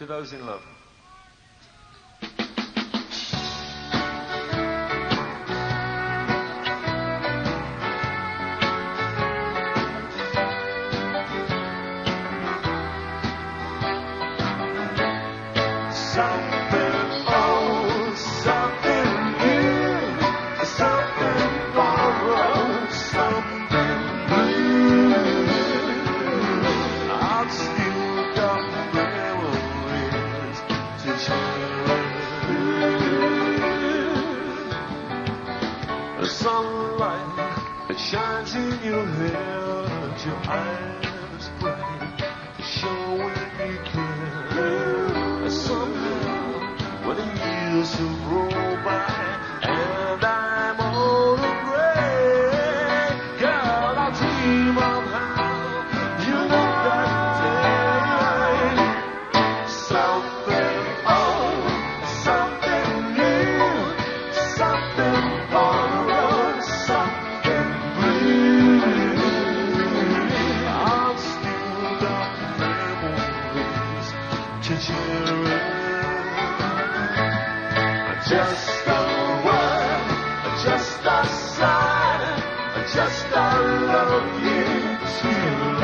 To those in love. Sunlight that shines in your hair, your eyes bright, showing you care. Somehow, when the years have rolled by and I'm old and gray, girl, I dream of how you look that day. Something old, something new, something borrowed, something blue. I've still got memories to cherish. Just a word, just a sign, just I love you till I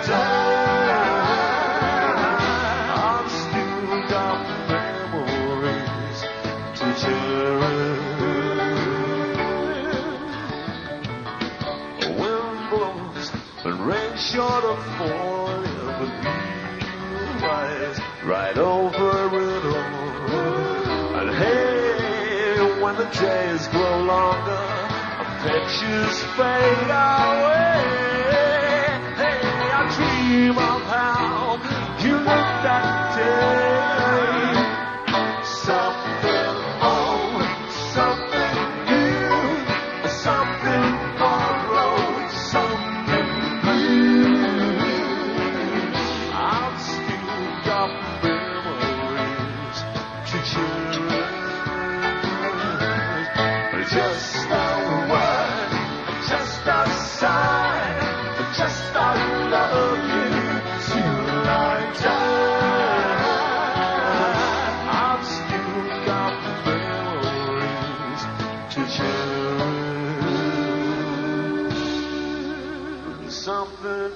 die. I've still got memories to cherish. Wind blows and rain short of falling, but you rise right over it all. And hey, when the days grow longer, pictures fade away. Hey, I dream of how you looked that day. Something old, something new, something borrowed, something blue. I've still got memories to cherish. Just a word, just a sign, just I love you till I die. I've still got memories to cherish. Something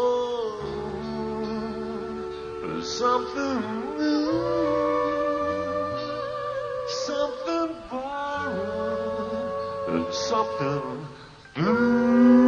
old, something new, something borrowed, something blue.